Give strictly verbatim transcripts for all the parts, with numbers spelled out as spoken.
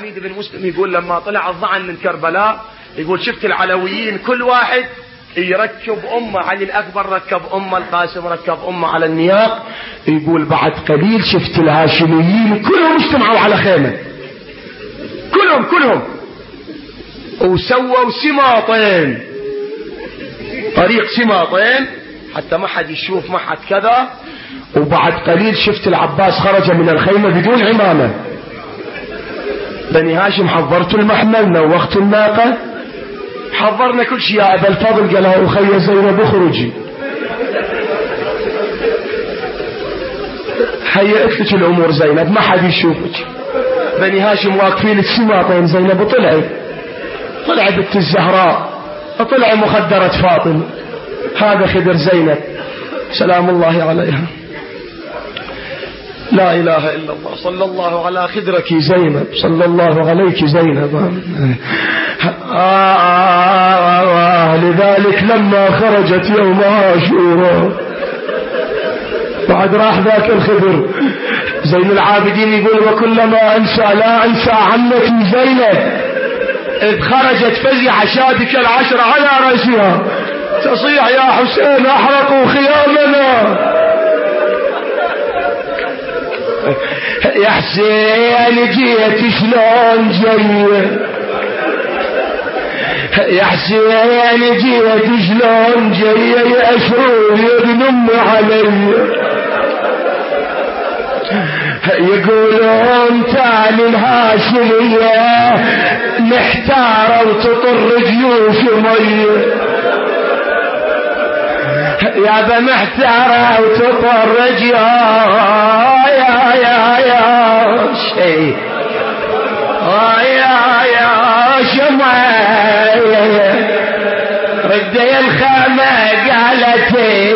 بن مسلم يقول لما طلع الظعن من كربلاء يقول شفت العلويين كل واحد يركب أمه، علي الأكبر ركب أمه، القاسم ركب أمه على النياق. يقول بعد قليل شفت الهاشميين كلهم اجتمعوا على خيمة، كلهم كلهم وسووا سماطين، طريق سماطين حتى ما حد يشوف ما حد كذا. وبعد قليل شفت العباس خرج من الخيمة بدون عمامة. بني هاشم حضرتوا المحمل، نوختوا الناقة، حضرنا كل شيء. يا أبا الفضل قال لها أخي زينب اخرجي، هيئت لك الأمور زينب ما حد يشوفك. بني هاشم واقفين السماطين، زينب طلعت طلع بنت الزهراء، طلع مخدرة فاطمة، هذا خدر زينب سلام الله عليها. لا إله إلا الله، صلى الله على خدرك زينب، صلى الله عليك زينب. آه آه آه لذلك لما خرجت يوم عاشوراء بعد راح ذاك الخدر، زين العابدين يقول وكلما أنسى لا أنسى عمتي زينب إذ خرجت فزع شادك العشر على رأسها تصيح يا حسين أحرقوا خيامنا. يا حسين جيت شلون جاي، يا حسين جيت شلون جاي أشروا يا ابن أمي علي. يقولون تالي الهاشمية محتارة وتطر جيوش مية، يا ذا محتارة وتطر جيوش يا يا يا شيء يا يا شمعي ردي الخيمة قالت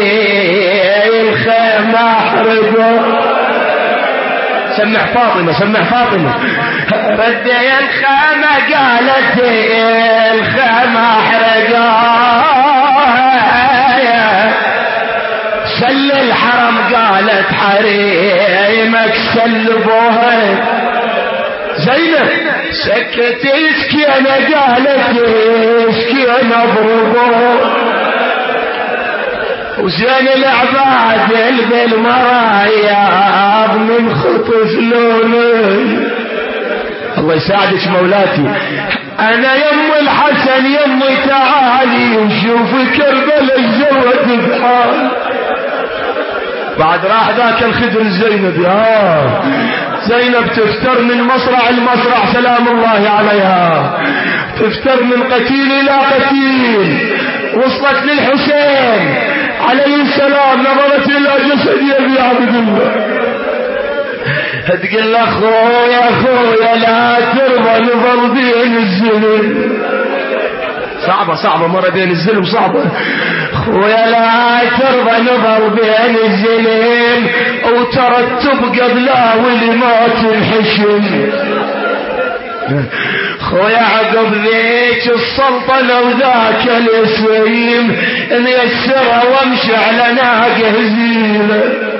الخيمة احرقوا. سمع فاطمة سمع فاطمة ردي الخيمة قالت الخيمة احرقوا. سل الحرم قالت حريمك سلبوها. زينب سكت اسكينة قالت اسكينة اضربوها. وزين العباد بالمرايا من خطف لوني. الله يساعدك مولاتي. انا يم الحسن يمي تعالي وشوف كربلاء الجوة بحال. بعد راح ذاك الخدر زينب، يا زينب تفتر من مصرع المصرع سلام الله عليها، تفتر من قتيل الى قتيل، وصلت للحسين عليه السلام، نظرت الى جسد ابي عبد الله تقول له اخويا اخويا لا ترضى نظر بين الزلم. صعبة صعبة مرة بين الزلم صعبة. خويا لا ترضى نظر بين الزلم وترتب قبله واللي ما تنحشم. خويا عقب ذيك السلطنة وذاك الاسيم ميسرة وامشي على ناقه زينة.